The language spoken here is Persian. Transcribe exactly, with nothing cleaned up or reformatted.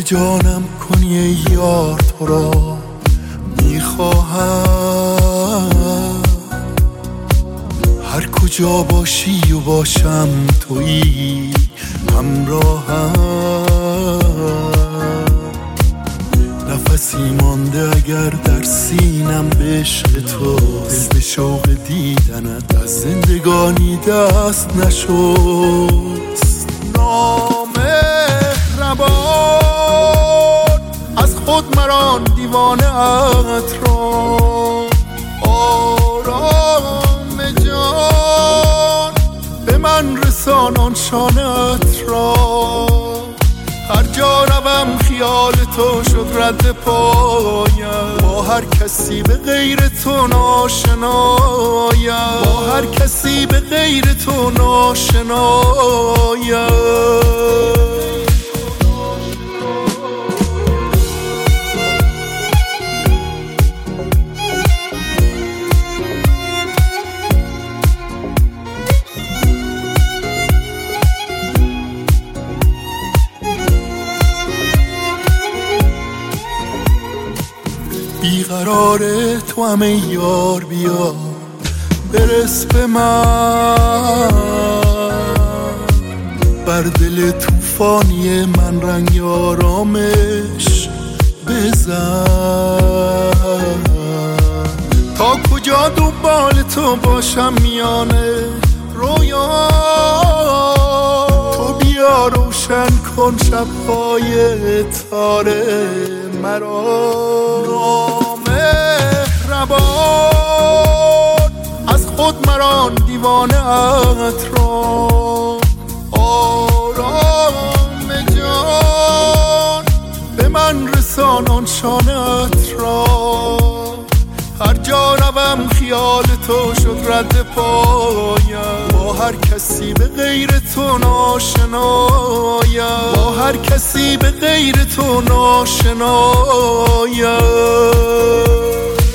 جانم کنی ای یار، تو را میخواهم. هر کجا باشی و باشم تویی همراهم. نفسی مانده اگر در سینم به عشق تو، دل به شوق دیدنت از زندگانی دست نشست. نامهربان از خود مران دیوانه ات را، آرام جان به من رسان آن شانت را. هر جا روم خیال تو شد رد پایم، با هر کسی به غیر تو ناشنایم، با هر کسی به غیر تو ناشنایم. بیقرار تو همه یار، بیا برس به من. بر دل توفانی من رنگ آرامش بزن. تا کجا دنبال تو باشم میانه رویا، تو بیا روشن کن شب‌های تاره مرا. نامهربان از خود مران دیوانه ات را، آرام جان به من رسان آن شانت را. هر جا روم خیال تو شد رد پایم، با هر کسی به غیر تو ناشنایم، با هر کسی به غیر تو ناشنایم.